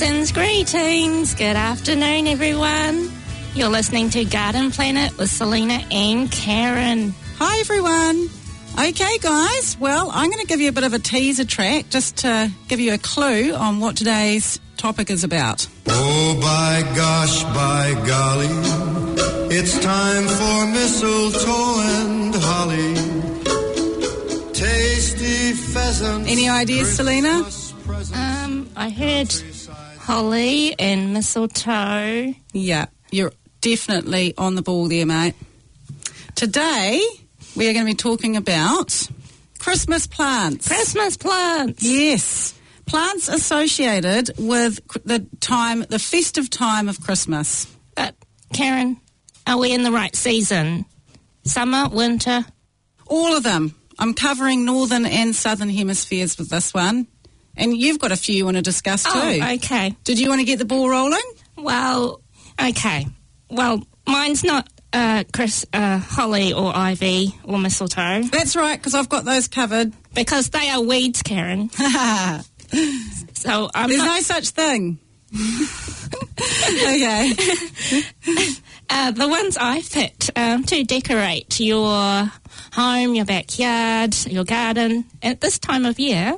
Season's greetings. Good afternoon, everyone. You're listening to Garden Planet with Selena and Karen. Hi, everyone. Okay, guys. Well, I'm going to give you a bit of a teaser track just to give you a clue on what today's topic is about. Oh, by gosh, by golly, it's time for mistletoe and holly. Tasty pheasant. Any ideas, Selena? I heard holly and mistletoe. Yeah, you're definitely on the ball there, mate. Today, we are going to be talking about Christmas plants. Christmas plants. Yes. Plants associated with the festive time of Christmas. But, Karen, are we in the right season? Summer, winter? All of them. I'm covering northern and southern hemispheres with this one. And you've got a few you want to discuss too. Oh, okay. Did you want to get the ball rolling? Well, okay. Well, mine's not holly or ivy or mistletoe. That's right, because I've got those covered. Because they are weeds, Karen. So There's no such thing. Okay. The ones I picked to decorate your home, your backyard, your garden at this time of year,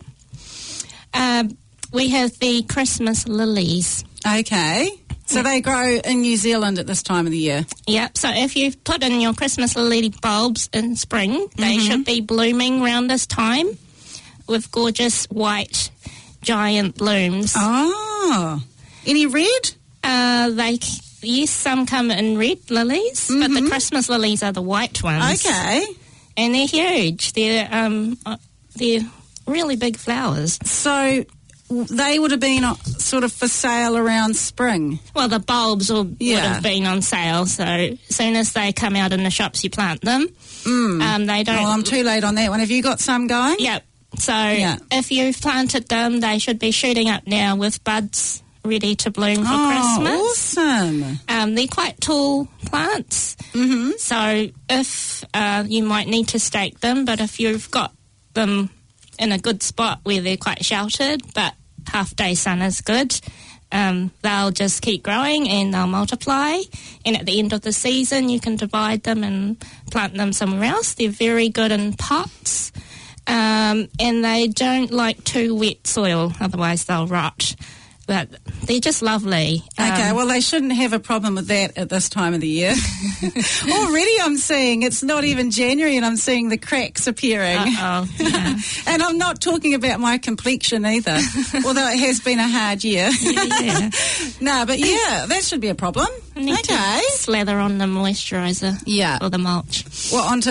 we have the Christmas lilies. Okay. So they grow in New Zealand at this time of the year? Yep. So if you put in your Christmas lily bulbs in spring, they should be blooming around this time with gorgeous white giant blooms. Oh. Any red? Yes, some come in red lilies, but the Christmas lilies are the white ones. Okay. And they're huge. They're really big flowers. So they would have been sort of for sale around spring? Well, the bulbs would have been on sale, so as soon as they come out in the shops, you plant them. They don't... Well, I'm too late on that one. Have you got some going? Yep. So if you've planted them, they should be shooting up now with buds ready to bloom for Christmas. Awesome. They're quite tall plants. So if you might need to stake them, but if you've got them in a good spot where they're quite sheltered, but half-day sun is good, they'll just keep growing and they'll multiply. And at the end of the season, you can divide them and plant them somewhere else. They're very good in pots, and they don't like too wet soil, otherwise they'll rot. But they're just lovely. Okay, well, they shouldn't have a problem with that at this time of the year. Already I'm seeing it's not even January and I'm seeing the cracks appearing. Uh-oh. Yeah. And I'm not talking about my complexion either, although it has been a hard year. Yeah. No, but yeah, that should be a problem. Need to slather on the moisturiser. Yeah. Or the mulch. Well, onto...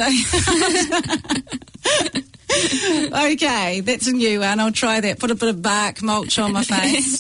Okay, that's a new one. I'll try that. Put a bit of bark mulch on my face.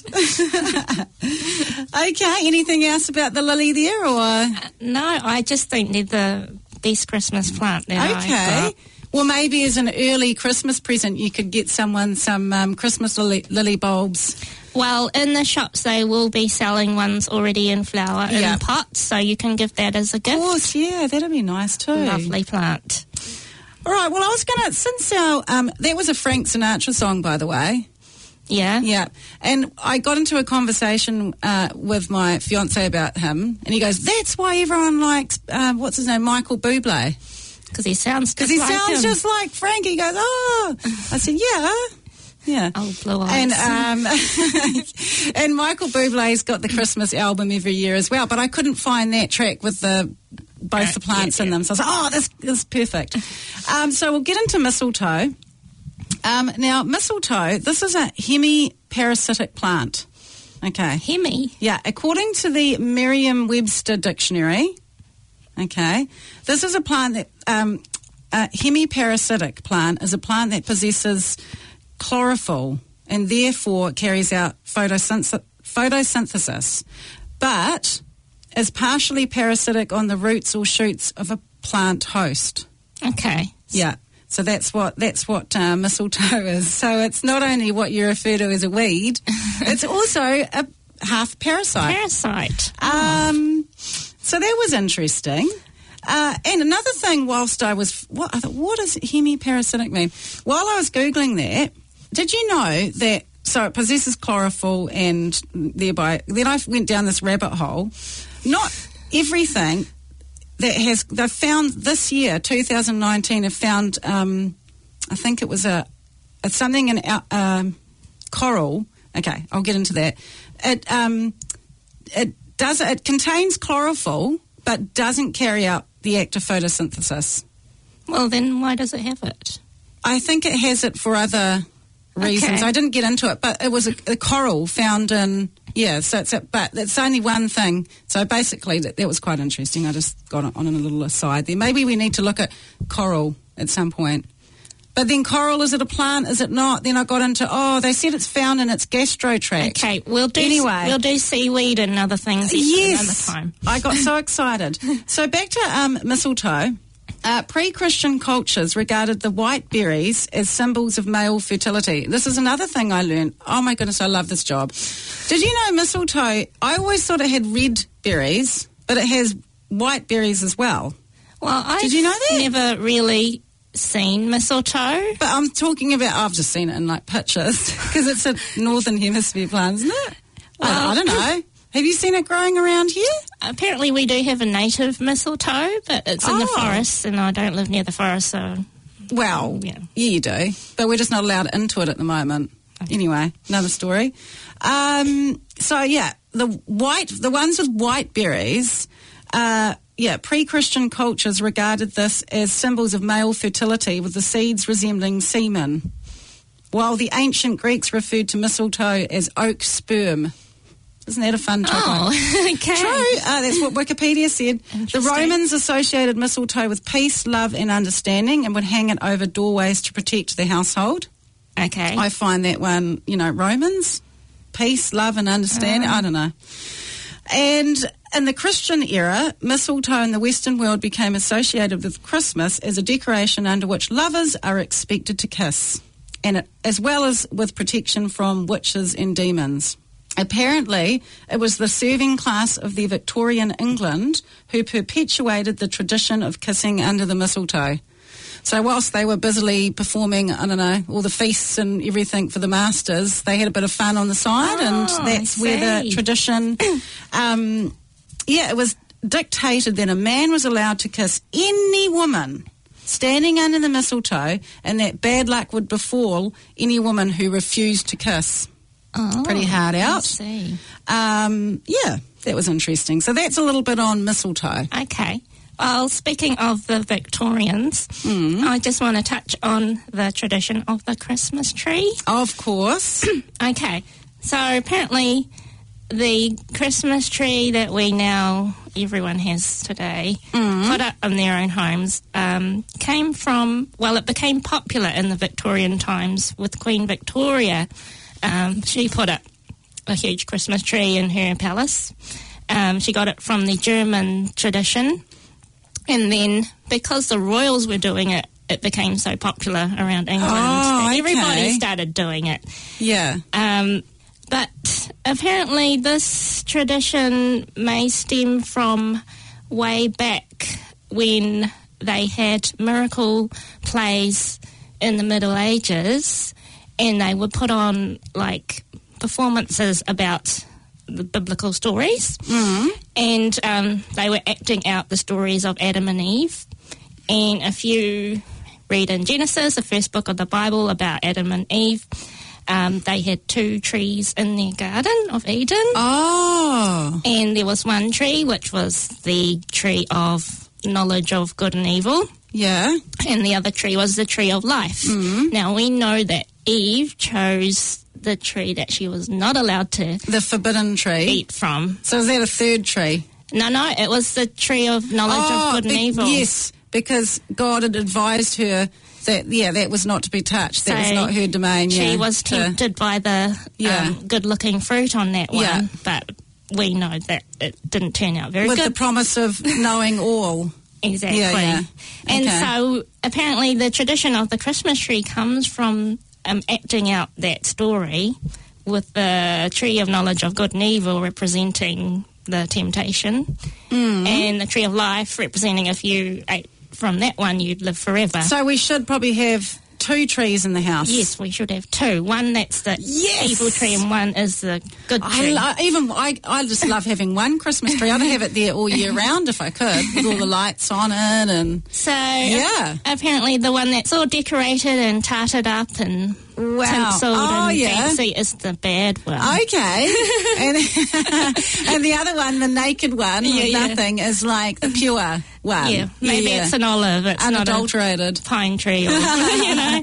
Okay, anything else about the lily there, or...? No, I just think they're the best Christmas plant that I've got. Well, maybe as an early Christmas present, you could get someone some Christmas lily bulbs. Well, in the shops, they will be selling ones already in flower in pots, so you can give that as a gift. Of course, yeah, that'd be nice too. Lovely plant. All right, well, I was going to, since our, that was a Frank Sinatra song, by the way. Yeah? Yeah, and I got into a conversation with my fiancé about him, and he goes, that's why everyone likes, what's his name, Michael Bublé. Because he sounds just like him. Because he sounds him. just like Frank. He goes, oh. I said, yeah. Oh, blue eyes. And, and Michael Bublé's got the Christmas album every year as well, but I couldn't find that track with both the plants in them. So I was like, this is perfect. So we'll get into mistletoe. Now, mistletoe, this is a hemiparasitic plant. Okay. Hemi? Yeah. According to the Merriam-Webster dictionary, okay, this is a plant that, a hemiparasitic plant is a plant that possesses chlorophyll and therefore carries out photosynthesis, but is partially parasitic on the roots or shoots of a plant host. Okay. Yeah. So that's what mistletoe is. So it's not only what you refer to as a weed, it's also a half parasite. Parasite. So that was interesting. And another thing, whilst I thought, what does hemiparasitic mean? While I was Googling that, did you know that so it possesses chlorophyll, and thereby, then I went down this rabbit hole. Not everything they've found this year, 2019, have found, I think it was something in coral. Okay, I'll get into that. It contains chlorophyll, but doesn't carry out the act of photosynthesis. Well, then why does it have it? I think it has it for other reasons. Okay. I didn't get into it, but it was a coral found in, so but it's only one thing. So basically, that was quite interesting. I just got on a little aside there. Maybe we need to look at coral at some point. But then coral, is it a plant? Is it not? Then I got into, they said it's found in its gastro tract. Okay, we'll do seaweed and other things another time. I got so excited. So back to mistletoe. Pre-Christian cultures regarded the white berries as symbols of male fertility. This is another thing I learned. Oh my goodness, I love this job. Did you know mistletoe, I always thought it had red berries, but it has white berries as well. Well, Did you know that? Never really seen mistletoe. But I'm talking about, I've just seen it in like pictures, because it's a northern hemisphere plant, isn't it? Well, I don't know. Have you seen it growing around here? Apparently we do have a native mistletoe, but it's in the forest, and I don't live near the forest, so... Well, yeah, you do, but we're just not allowed into it at the moment. Okay. Anyway, another story. So, yeah, the ones with white berries... pre-Christian cultures regarded this as symbols of male fertility, with the seeds resembling semen, while the ancient Greeks referred to mistletoe as oak sperm. Isn't that a fun topic? Oh, okay. True. That's what Wikipedia said. The Romans associated mistletoe with peace, love and understanding, and would hang it over doorways to protect the household. Okay. I find that one, Romans, peace, love and understanding, I don't know. And in the Christian era, mistletoe in the Western world became associated with Christmas as a decoration under which lovers are expected to kiss, and as well as with protection from witches and demons. Apparently, it was the serving class of the Victorian England who perpetuated the tradition of kissing under the mistletoe. So whilst they were busily performing, all the feasts and everything for the masters, they had a bit of fun on the side, and that's where the tradition, it was dictated that a man was allowed to kiss any woman standing under the mistletoe, and that bad luck would befall any woman who refused to kiss. Oh, pretty hard out. I see. That was interesting. So that's a little bit on mistletoe. Okay. Well, speaking of the Victorians, I just want to touch on the tradition of the Christmas tree. Of course. Okay. So apparently the Christmas tree that everyone has today, put up in their own homes, it became popular in the Victorian times with Queen Victoria. She put up a huge Christmas tree in her palace. She got it from the German tradition. And then, because the royals were doing it, it became so popular around England that everybody started doing it. Yeah. But apparently this tradition may stem from way back when they had miracle plays in the Middle Ages, and they would put on, performances about the biblical stories, and they were acting out the stories of Adam and Eve. And if you read in Genesis, the first book of the Bible, about Adam and Eve, they had 2 trees in their garden of Eden. Oh. And there was one tree, which was the tree of knowledge of good and evil. Yeah. And the other tree was the tree of life. Now, we know that Eve chose the tree that she was not allowed to... The forbidden tree? ...eat from. So is that a third tree? No, it was the tree of knowledge of good and evil. Yes, because God had advised her that was not to be touched. That was not her domain. She was tempted by the good-looking fruit on that one, but we know that it didn't turn out very good. With the promise of knowing all. Exactly. Yeah. And so apparently the tradition of the Christmas tree comes from acting out that story, with the tree of knowledge of good and evil representing the temptation, and the tree of life representing if you ate from that one, you'd live forever. So we should probably have 2 trees in the house. Yes, we should have 2. One that's the Yes! evil tree and one is the good tree. I just love having one Christmas tree. I'd have it there all year round if I could, with all the lights on it. And So yeah. apparently the one that's all decorated and tarted up and tinselled and fancy is the bad one. Okay. and the other one, the naked one with nothing, is like the pure one. Yeah, maybe it's an olive. It's unadulterated. not a pine tree or, you know.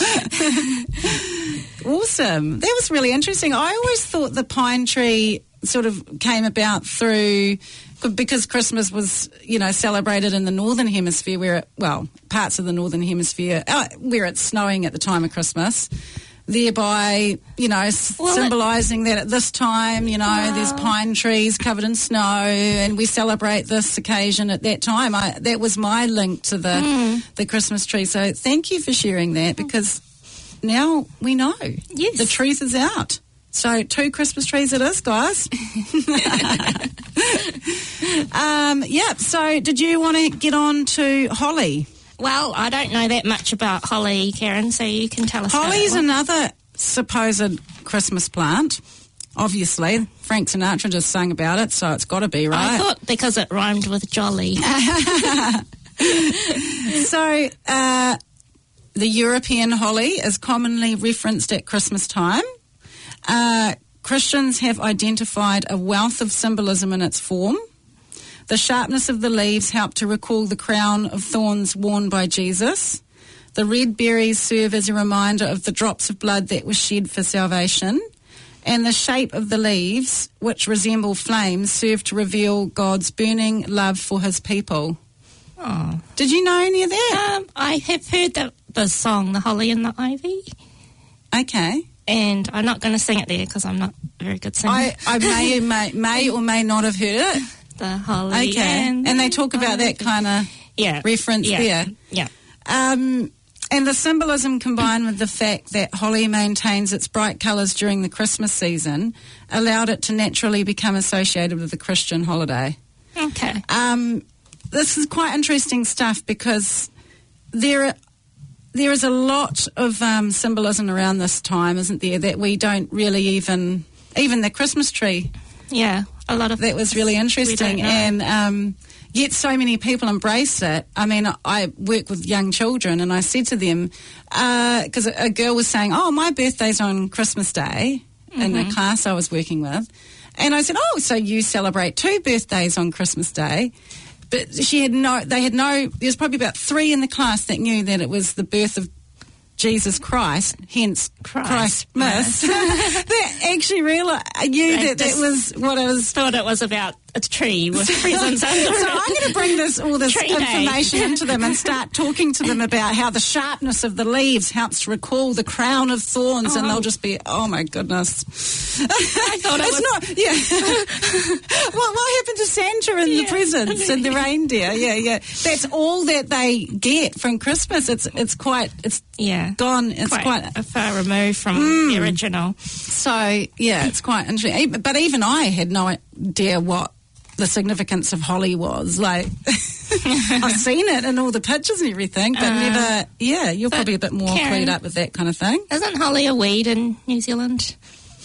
Awesome. That was really interesting. I always thought the pine tree sort of came about through because Christmas was, celebrated in the Northern Hemisphere parts of the Northern Hemisphere where it's snowing at the time of Christmas. Thereby, symbolising that at this time, there's pine trees covered in snow and we celebrate this occasion at that time. That was my link to the Christmas tree. So thank you for sharing that because now we know. Yes. The truth is out. So 2 Christmas trees it is, guys. So did you want to get on to holly? Well, I don't know that much about holly, Karen, so you can tell us. Holly's another supposed Christmas plant. Obviously, Frank Sinatra just sang about it, so it's got to be, right? I thought because it rhymed with jolly. So, the European holly is commonly referenced at Christmas time. Christians have identified a wealth of symbolism in its form. The sharpness of the leaves help to recall the crown of thorns worn by Jesus. The red berries serve as a reminder of the drops of blood that were shed for salvation. And the shape of the leaves, which resemble flames, serve to reveal God's burning love for his people. Oh. Did you know any of that? I have heard the song, The Holly and the Ivy. Okay. And I'm not going to sing it there because I'm not a very good singer. I may or may not have heard it. The holly. Okay. And they talk about that kind of reference there. Yeah. And the symbolism combined with the fact that holly maintains its bright colours during the Christmas season allowed it to naturally become associated with the Christian holiday. Okay. This is quite interesting stuff because there is a lot of symbolism around this time, isn't there, that we don't really even the Christmas tree. Yeah, a lot of that was really interesting, and yet so many people embrace it. I mean, I work with young children, and I said to them because a girl was saying, "Oh, my birthday's on Christmas Day," in a class I was working with, and I said, "Oh, so you celebrate 2 birthdays on Christmas Day?" But there's probably about 3 in the class that knew that it was the birth of Jesus Christ, hence Christmas. That actually knew that was what it was. Thought it was about a tree with presents under it. So I'm going to bring all this tree information into them and start talking to them about how the sharpness of the leaves helps to recall the crown of thorns, and they'll just be, oh my goodness. I thought it was not. Yeah. What happened to Santa and the presents and the reindeer? Yeah. That's all that they get from Christmas. It's quite gone. It's quite far removed from the original. So it's quite interesting. But even I had no idea what the significance of holly was. Like, I've seen it in all the pictures and everything, but never. Yeah, you're probably a bit more clued up with that kind of thing. Isn't holly a weed in New Zealand?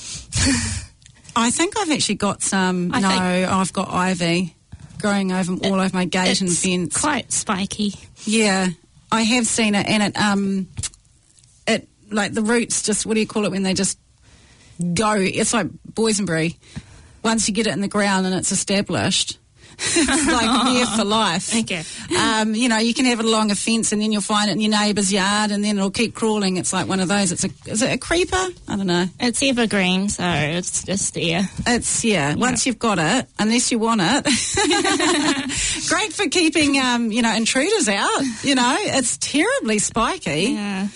I think I've actually got some. I've got ivy growing all over my gate and fence. Quite spiky. Yeah, I have seen it, and it like the roots just. What do you call it when they just go? It's like boysenberry. Once you get it in the ground and it's established, it's like there for life. Okay. You can have it along a fence and then you'll find it in your neighbour's yard and then it'll keep crawling. It's like one of those. Is it a creeper? I don't know. It's evergreen, so it's just there. Once you've got it, unless you want it. Great for keeping, intruders out. It's terribly spiky.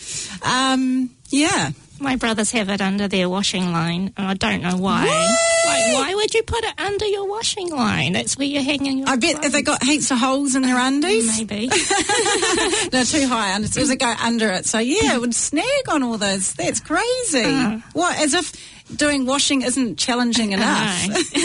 Yeah. My brothers have it under their washing line, and I don't know why. Like, why would you put it under your washing line? That's where you're hanging your bet clothes. Have they got heaps of holes in their undies? Maybe. They're too high. Does it go under it? So, it would snag on all those. That's crazy. What? As if doing washing isn't challenging enough.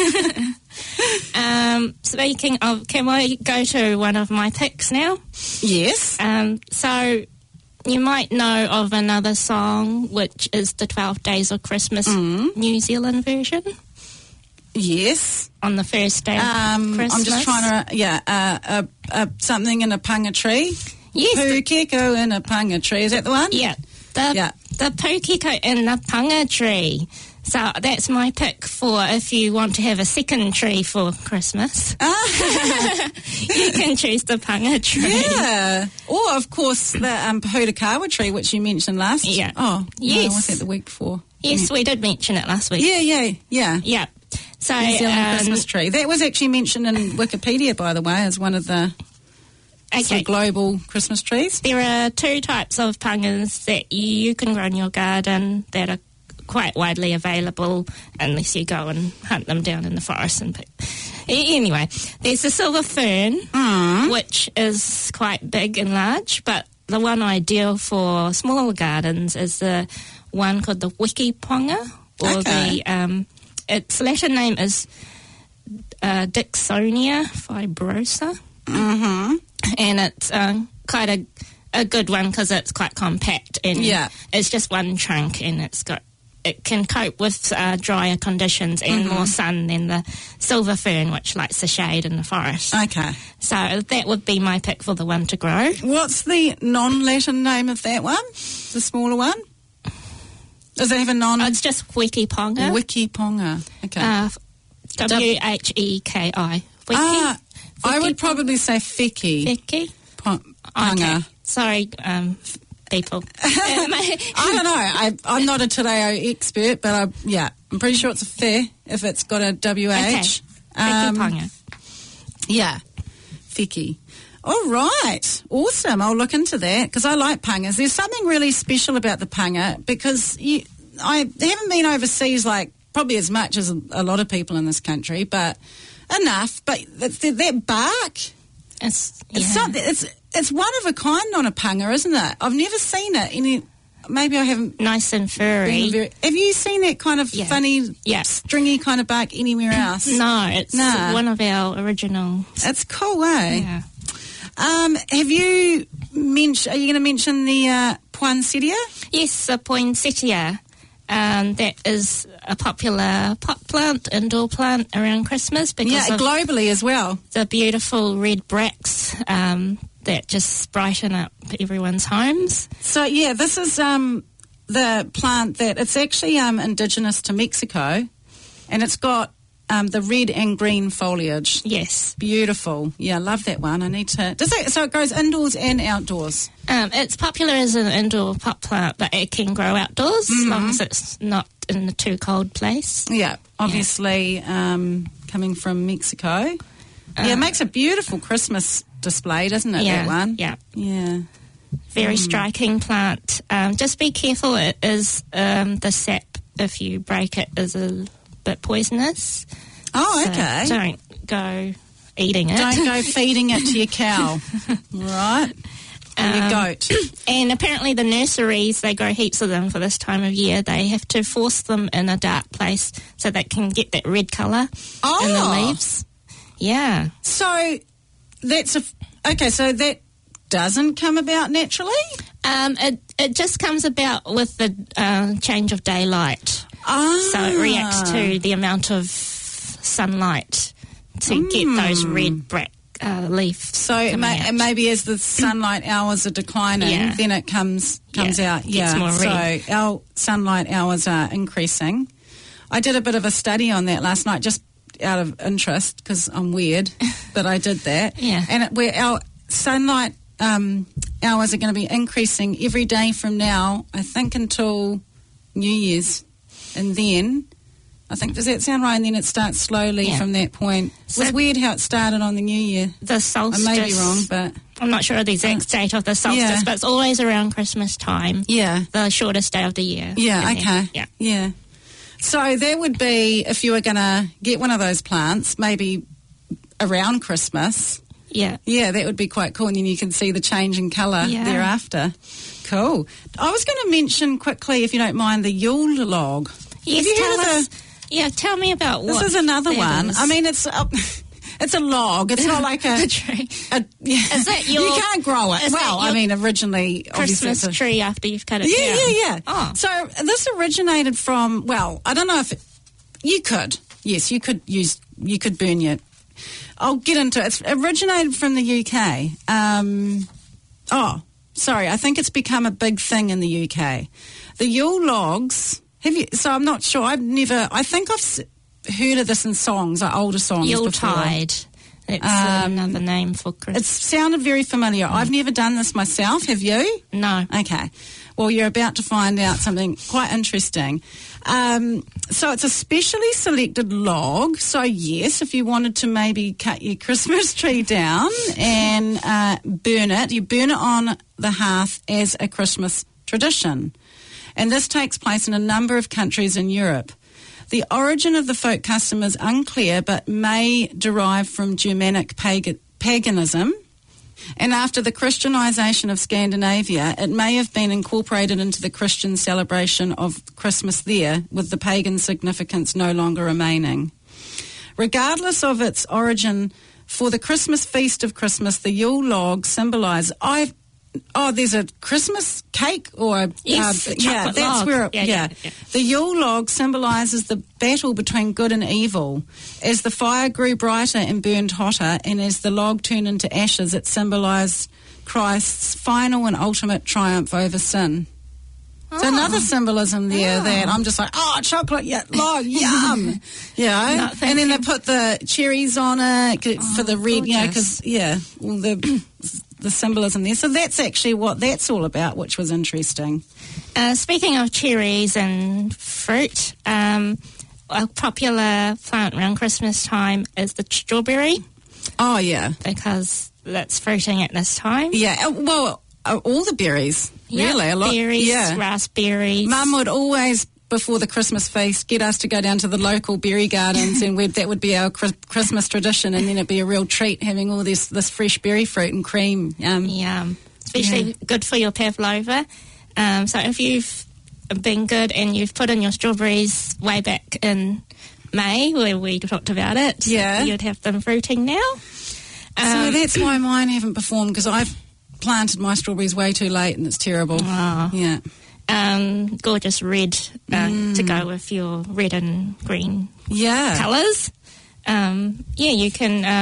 Speaking of, can I go to one of my picks now? Yes. So... You might know of another song, which is the 12 Days of Christmas New Zealand version. Yes. On the first day of Christmas. I'm just trying to, something in a panga tree. Yes. Pukeko in a panga tree. Is that the one? Yeah. The pukeko in the panga tree. So that's my pick for if you want to have a second tree for Christmas. You can choose the panga tree. Yeah. Or, of course, the Pahutakawa tree, which you mentioned last. Yeah. Oh, yes. No, was that the week before? Yes, we did mention it last week. Yeah. Yeah. So, New Zealand Christmas tree. That was actually mentioned in Wikipedia, by the way, as one of the sort of global Christmas trees. There are 2 types of pangas that you can grow in your garden that are quite widely available unless you go and hunt them down in the forest and pick. Anyway, there's the silver fern, which is quite big and large, but the one ideal for smaller gardens is the one called the wikiponga, or its Latin name is Dicksonia fibrosa, and it's quite a good one because it's quite compact and it's just one trunk, and it can cope with drier conditions and more sun than the silver fern, which likes the shade in the forest. Okay. So that would be my pick for the one to grow. What's the non-Latin name of that one? The smaller one? Does it have a non... It's just wikiponga. Wikiponga. Okay. Wheki. I would probably say Wheki. Wheki? Ponga. Okay. Sorry, people. I don't know. I'm not a Te Reo expert, but I'm pretty sure it's a fair if it's got a WH. Okay. Wikiponga. Yeah. Wheki. All right. Awesome. I'll look into that because I like pangas. There's something really special about the panga because I haven't been overseas like probably as much as a lot of people in this country, but enough. But that bark, it's one of a kind on a panga, isn't it? I've never seen it. Maybe I haven't. Nice and furry. Have you seen that kind of funny, stringy kind of bark anywhere else? No, it's one of our originals. It's cool, eh? Yeah. Have you are you going to mention the poinsettia? Yes, the poinsettia. That is a popular pot plant, indoor plant around Christmas because of globally as well. The beautiful red bracts that just brighten up everyone's homes. So this is the plant that it's actually indigenous to Mexico, and it's got the red and green foliage. Yes. Beautiful. Yeah, love that one. I need to... So it grows indoors and outdoors? It's popular as an indoor pot plant, but it can grow outdoors as long as it's not in a too cold place. Yeah, obviously coming from Mexico. It makes a beautiful Christmas display, doesn't it, that one? Yeah. Yeah. Very striking plant. Just be careful, it is the sap, if you break it, is a bit poisonous. Oh, so okay. Don't go eating it. Don't go feeding it to your cow. Right. Or your goat. And apparently the nurseries, they grow heaps of them for this time of year. They have to force them in a dark place so they can get that red colour in the leaves. Yeah. So that's so that doesn't come about naturally? It just comes about with the change of daylight. So it reacts to the amount of sunlight to get those red leaves. So maybe as the sunlight hours are declining, then it comes out. Yeah. More red. So our sunlight hours are increasing. I did a bit of a study on that last night, just out of interest because I'm weird, but I did that. Yeah. And our sunlight hours are going to be increasing every day from now, I think, until New Year's. And then, I think, does that sound right? And then it starts slowly from that point. It was weird how it started on the New Year. The solstice. I may be wrong, but... I'm not sure of the exact date of the solstice, but it's always around Christmas time. Yeah. The shortest day of the year. Yeah, okay. Yeah. So that would be, if you were going to get one of those plants, maybe around Christmas... Yeah. Yeah, that would be quite cool, and then you can see the change in colour thereafter. Cool. I was going to mention quickly, if you don't mind, the Yule log. Yes, tell me about what. This is another one. Is. I mean, it's It's a log. It's not like a tree. Is that your- You can't grow it. is Well, that your I mean, originally, obviously, Christmas tree after you've cut it Yeah. down. Oh. So this originated from. Well, I don't know if you could. Yes, you could burn your. I'll get into it. It's originated from the UK. I think it's become a big thing in the UK. The Yule logs. So I'm not sure. I think I've heard of this in songs, like older songs. Yuletide. It's another name for Christmas. It sounded very familiar. I've never done this myself. Have you? No. Okay. Well, you're about to find out something quite interesting. So it's a specially selected log. So, yes, if you wanted to maybe cut your Christmas tree down and burn it, you burn it on the hearth as a Christmas tradition. And this takes place in a number of countries in Europe. The origin of the folk custom is unclear, but may derive from Germanic paganism. And after the Christianization of Scandinavia, it may have been incorporated into the Christian celebration of Christmas there, with the pagan significance no longer remaining. Regardless of its origin, for the Christmas feast of Christmas, the Yule log symbolizes... there's a Christmas cake or yes, that's log. where Yeah. The Yule log symbolizes the battle between good and evil. As the fire grew brighter and burned hotter, and as the log turned into ashes, it symbolized Christ's final and ultimate triumph over sin. So another symbolism there that I'm just like, chocolate log, yum. Not and then they thinking. put the cherries on it for the red, gorgeous. because the symbolism there. So that's actually what that's all about, which was interesting. Speaking of cherries and fruit, a popular plant around Christmas time is the strawberry, Oh, yeah. because that's fruiting at this time. Yeah, all the berries, really. A lot. Berries, Yeah. raspberries. Mum would always, before the Christmas feast, get us to go down to the local berry gardens, and that would be our Christmas tradition, and then it'd be a real treat having all this fresh berry fruit and cream. Yum. Especially good for your pavlova. So if you've been good and you've put in your strawberries way back in May, where we talked about it, you'd have them fruiting now. So that's why mine haven't performed, because I've planted my strawberries way too late, and it's terrible. Oh. Yeah. Gorgeous red to go with your red and green colours. You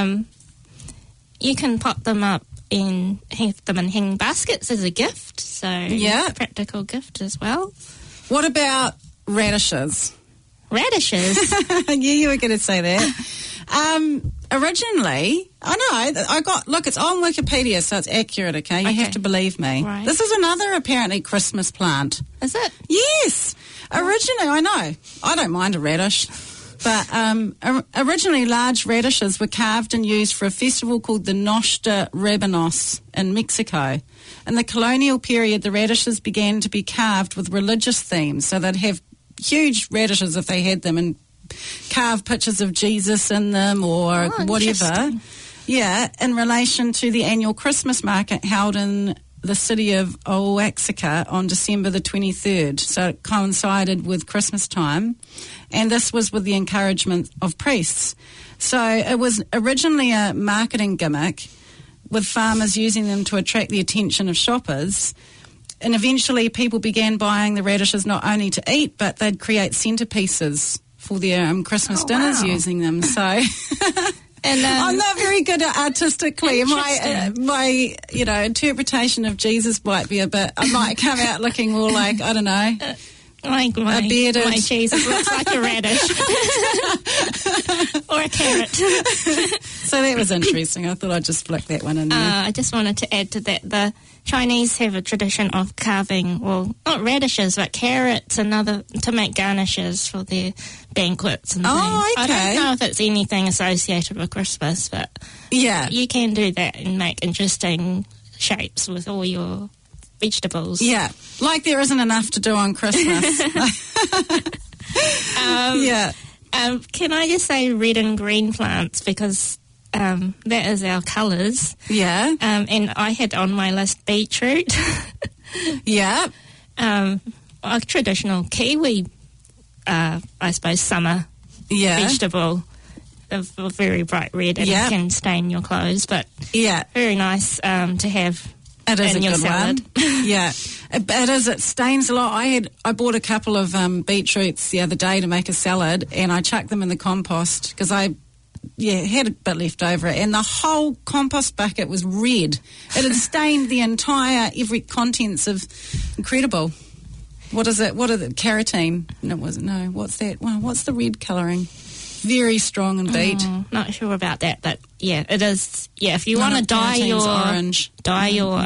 can pot them up and have them in hanging baskets as a gift. So it's a practical gift as well. What about radishes? Radishes? Yeah, you were going to say that. Originally, it's on Wikipedia, so it's accurate, okay? You have to believe me. Right. This is another apparently Christmas plant. Is it? Yes. Originally, I know. I don't mind a radish. But originally, large radishes were carved and used for a festival called the Noche de Rabanos in Mexico. In the colonial period, the radishes began to be carved with religious themes, so they'd have huge radishes if they had them, and carve pictures of Jesus in them or whatever. Yeah, in relation to the annual Christmas market held in the city of Oaxaca on December the 23rd. So it coincided with Christmas time. And this was with the encouragement of priests. So it was originally a marketing gimmick, with farmers using them to attract the attention of shoppers. And eventually people began buying the radishes not only to eat, but they'd create centerpieces for their Christmas dinners using them. So And I'm not very good at artistically. My interpretation of Jesus might be I might come out looking more like, I don't know, my bearded. My Jesus looks like a radish. Or a carrot. So that was interesting. I thought I'd just flick that one in there. I just wanted to add to that, the Chinese have a tradition of carving, well, not radishes, but carrots and to make garnishes for their banquets and things. Oh, okay. I don't know if it's anything associated with Christmas, but you can do that and make interesting shapes with all your vegetables. Yeah, like there isn't enough to do on Christmas. Can I just say red and green plants, because that is our colours. Yeah. And I had on my list beetroot. Yeah. A traditional Kiwi, I suppose, summer vegetable. They're very bright red and can stain your clothes, but very nice to have. It is in a your good salad. one. Yeah, it is. It stains a lot. I bought a couple of beetroots the other day to make a salad, and I chucked them in the compost because I had a bit left over, and the whole compost bucket was red. It had stained the entire every contents of. Incredible. What is it? What are the carotene? No, what's that? Well, what's the red colouring? Very strong and beet. Not sure about that, but it is. Yeah, if you want to dye your orange, not your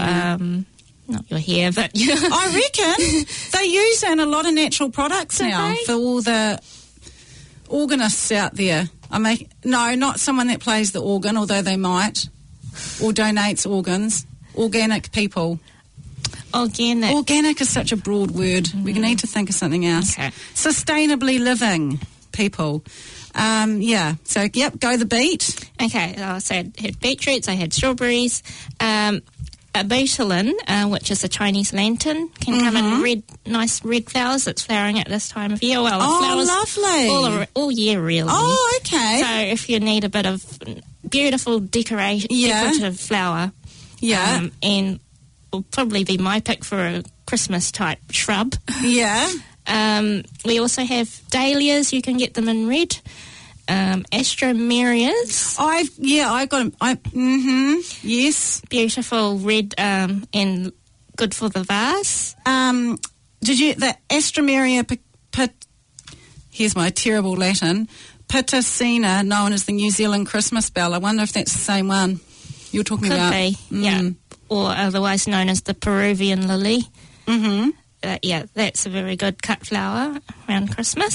hair, but I reckon they use it in a lot of natural products now for all the organists out there. Not someone that plays the organ, although they might, or donates organs. Organic people. Organic is such a broad word. We need to think of something else. Okay. Sustainably living people. So, go the beet. Okay, so I had beetroots, I had strawberries. A beetalin, which is a Chinese lantern, can come in nice red flowers. It's flowering at this time of year. Well, it flowers lovely. all year, really. Oh, okay. So if you need a bit of beautiful decorative flower, and will probably be my pick for a Christmas-type shrub. Yeah. We also have dahlias. You can get them in red. Astromerias. I got them. Yes. Beautiful red and good for the vase. The Astromeria here's my terrible Latin, pitacina, known as the New Zealand Christmas bell. I wonder if that's the same one you're talking about. Could be, yeah. Or otherwise known as the Peruvian lily. That's a very good cut flower around Christmas.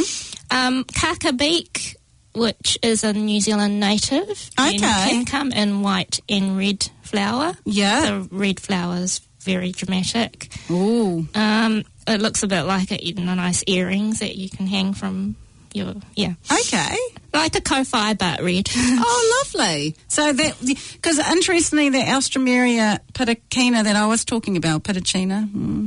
Kakabeak, which is a New Zealand native. Okay. And can come in white and red flower. Yeah. The red flower is very dramatic. Ooh. It looks a bit like nice earrings that you can hang from your, Okay. Like a kowhai, but red. Oh, lovely. So that, because interestingly, the Alstroemeria pitacina that I was talking about, pitacina,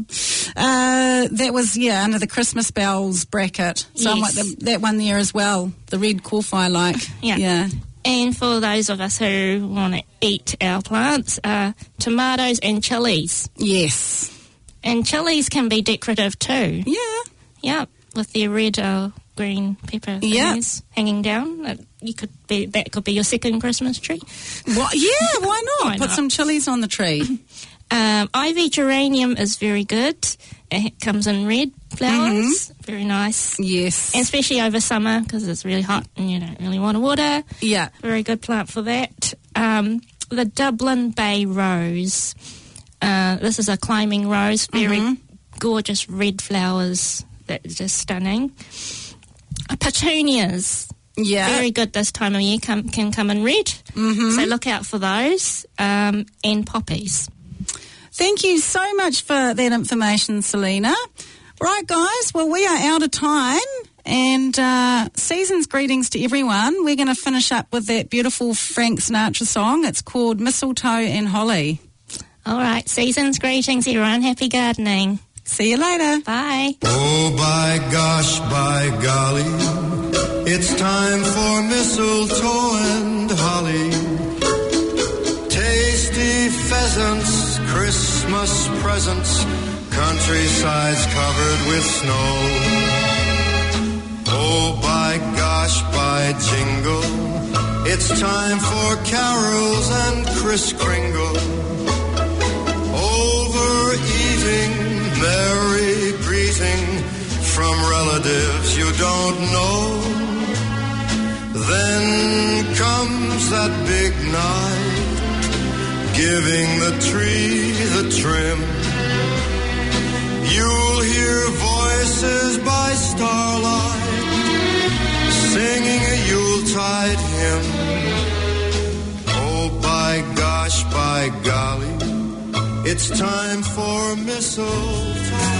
that was, under the Christmas bells bracket. So I'm like that one there as well, the red kowhai-like. Yeah. And for those of us who want to eat our plants, tomatoes and chilies. Yes. And chilies can be decorative too. Yeah. Yeah, with their red green pepper things hanging down. That could be your second Christmas tree. Well, yeah, why not? Put some chilies on the tree. Ivy geranium is very good. It comes in red flowers. Very nice. Yes. And especially over summer because it's really hot and you don't really want to water. Yeah. Very good plant for that. The Dublin Bay rose. This is a climbing rose. Very gorgeous red flowers. That's just stunning. Petunias. Yeah. Very good this time of year. Can come in red. So look out for those. And poppies. Thank you so much for that information, Selena. Right, guys. Well, we are out of time. And season's greetings to everyone. We're going to finish up with that beautiful Frank Sinatra song. It's called Mistletoe and Holly. All right. Season's greetings, everyone. Happy gardening. See you later. Bye. Oh, by gosh, by golly, it's time for mistletoe and holly. Tasty pheasants, Christmas presents, countrysides covered with snow. Oh, by gosh, by jingle, it's time for carols and Kris Kringle. Over eating, merry greeting from relatives you don't know. Then comes that big night, giving the tree the trim. You'll hear voices by starlight, singing a Yuletide hymn. Oh, by gosh, by golly, it's time for mistletoe.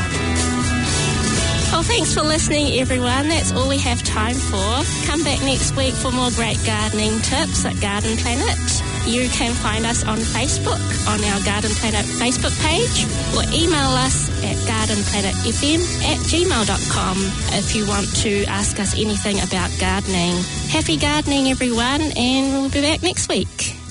Well, thanks for listening, everyone. That's all we have time for. Come back next week for more great gardening tips at Garden Planet. you can find us on Facebook, on our Garden Planet Facebook page, or email us at gardenplanetfm@gmail.com if you want to ask us anything about gardening. Happy gardening, everyone, and we'll be back next week.